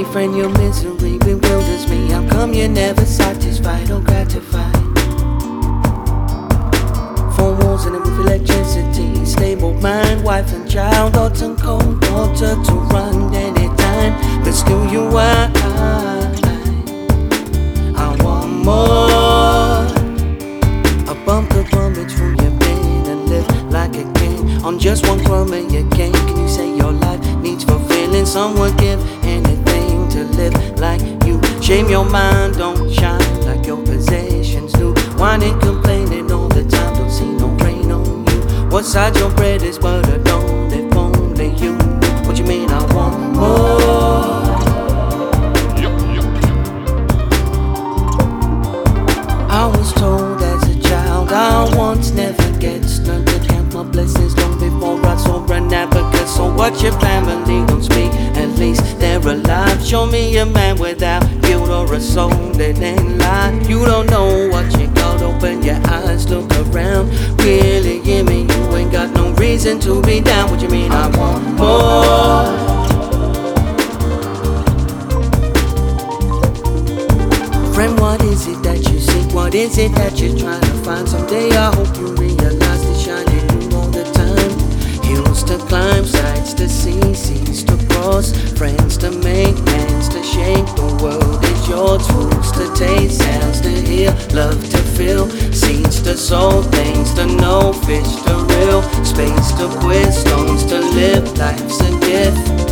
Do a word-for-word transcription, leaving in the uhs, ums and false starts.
friend, your misery bewilders me. How come you're never satisfied or gratified? Four walls and a roof, electricity, stable mind, wife and child, hot and cold water to run anytime. But still you are, I want more. A bump the vomit through your pain and live like a king on just one crumb of your cane. Can you say your life needs fulfilling? Someone give anything to live like you. Shame your mind, don't shine like your possessions do. Whining, complaining all the time, don't see no rain on you. What side your bread is butter, don't if only you knew. What you mean I want more? I was told as a child I once never gets learned to count my blessings long before I saw an advocate. So what your family don't speak, at least they're alive. Show me a man without guilt or a soul that ain't lied. You don't know what you got, open your eyes, look around. Really hear me, you ain't got no reason to be down. What you mean I want more? Friend, what is it that you seek? What is it that you're trying to find? Someday I hope you realize it's shining through all the time. Hills to climb, sights to see, seas to cross, friends to make, hands to shake. The world is yours, foods to taste, sounds to hear, love to feel, seeds to sow, things to know, fish to reel, space to quit, stones to live. Life's a gift.